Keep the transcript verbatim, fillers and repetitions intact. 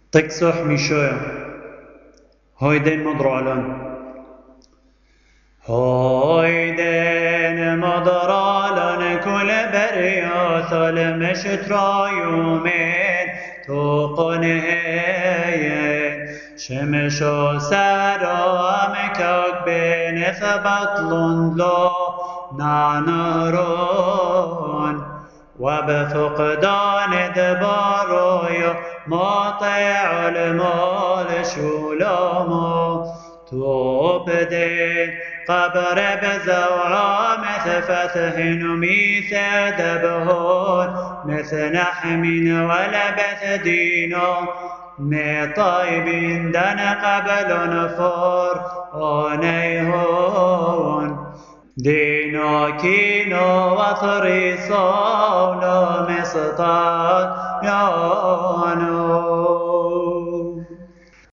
تكسح ميشويا هايدين مدرالن هايدين مدرالن كل بريات المشترا يومين توقن هين شمشو سرامك بين ثبت لندلو نانرون وبفقدان دباروي ماطع المال شولامو توبدين قبر بزوعة مثل فتح ميث دبهون مثل نحمين ولبث دينو مطيبين دن قبل نفور آنيهون دينو كينو وثريصون مسطان يانو